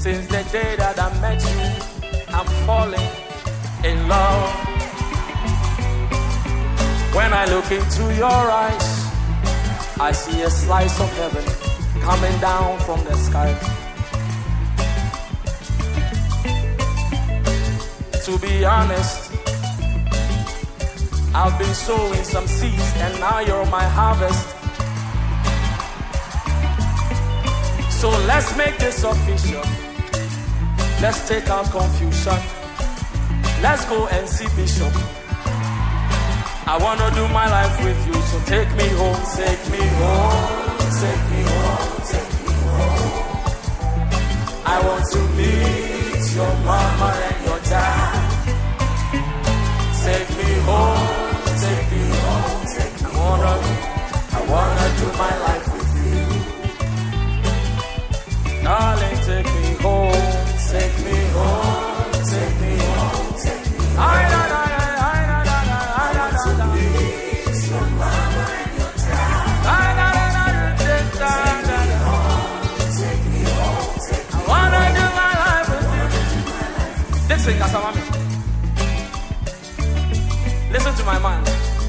Since the day that I met you, I'm falling in love. When I look into your eyes, I see a slice of heaven coming down from the sky. To be honest, I've been sowing some seeds and now you're my harvest. So let's make this official. Let's take out confusion. Let's go and see Bishop. I wanna do my life with you, so take me home, take me home, take me home, take me home. I want to meet your mama and your dad. Take me home, take me home, take me home. I wanna do my life with you. Darling, take me home, take me home, take me home, take me home. Listen to my man.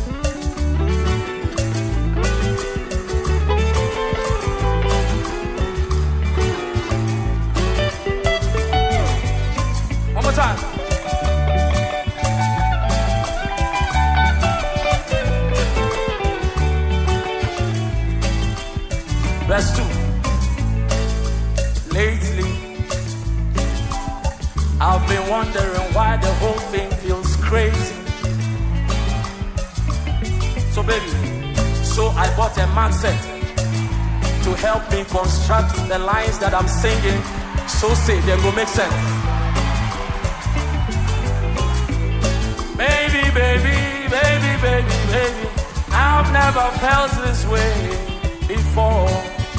One more time. Verse 2. Lately, I've been wondering why the whole thing feels crazy. So baby, so I bought a Mac set to help me construct the lines that I'm singing, so say they will make sense. Baby, baby, baby, baby, baby, I've never felt this way before.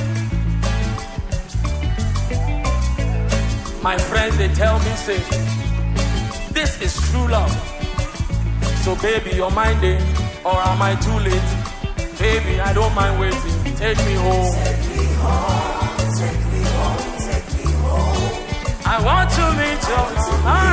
My friends, they tell me, say, this is true love. So baby, you're minding, or am I too late? Baby, I don't mind waiting. Take me home. Take me home, take me home, take me home. I want to meet your mama.